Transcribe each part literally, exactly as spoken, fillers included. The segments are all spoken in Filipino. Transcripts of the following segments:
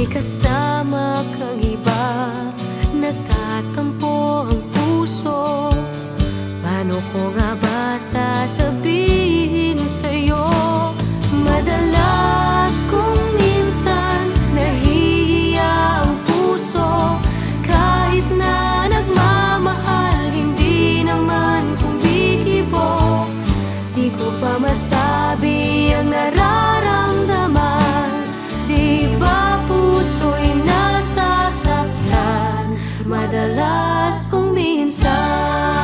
may kasama kang iba, nagtatampo ang puso. Paano ko nga ba sasabihin sa'yo? Madalas kung minsan nahihiya ang puso, kahit na nagmamahal, hindi naman kumikibo. Di ko pa masabi ang nararamdaman, di ba puso'y nasasaktan madalas kung minsan.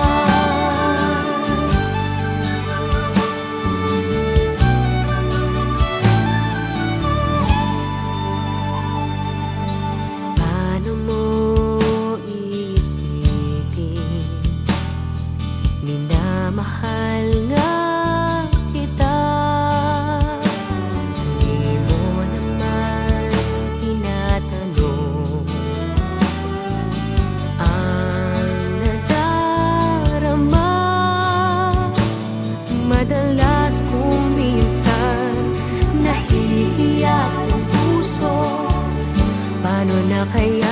Paano mo iisipin, minamahal nga kita, di mo naman tinatanong ang nadarama. Madalas kung minsan nahihiya ang puso, paano na kaya